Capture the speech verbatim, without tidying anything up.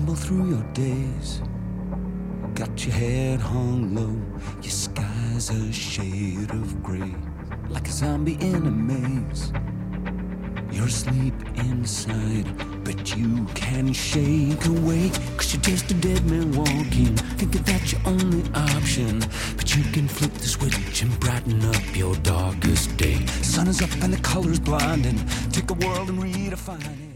stumble through your days. Got your head hung low, your sky's a shade of gray, like a zombie in a maze. You're asleep inside, but you can't shake awake, 'cause you're just a dead man walking, thinking that's your only option. But you can flip the switch and brighten up your darkest day. Sun is up and the color's blinding, take a world and redefine it.